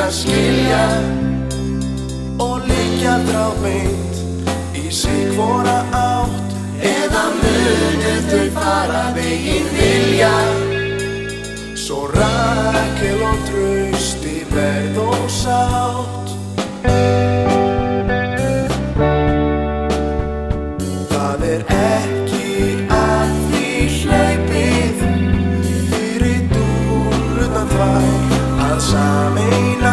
skilja og liggja þráðbeint í sig hvora átt, eða munu þau fara veginn vilja, svo Rakel og Trausti verð og sátt. Það ekki að því hlaupið fyrir dúrurnar tvær að sameina